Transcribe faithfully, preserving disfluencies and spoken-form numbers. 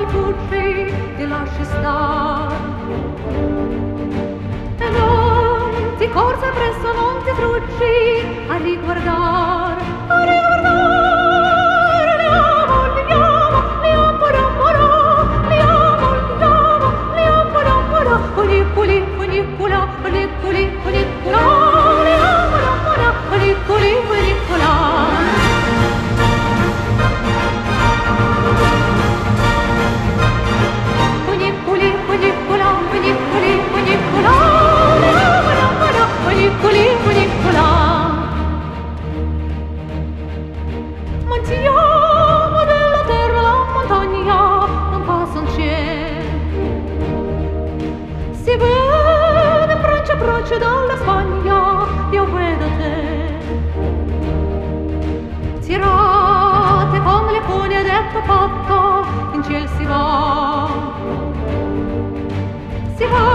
il fuggi, ti lasci star. E non ti corse presso, non ti struggi a riguardar, a riguardar. Li amo, li amo, li amo, li amo, li amo, li amo, li amo, li amo. Funiculi, funicula, funiculi, funicula. Li amo, li amo, li amo, funiculi, funicula. Funiculi, funicula, funiculi, funicula. Li amo, li amo, li amo, funiculi, funicula. Montiamo della terra la montagna, un passo in cielo. Si vede Francia approccio dalla Spagna, io vedo te. Tirate con le pune detto fatto, in ciel si va. Si va.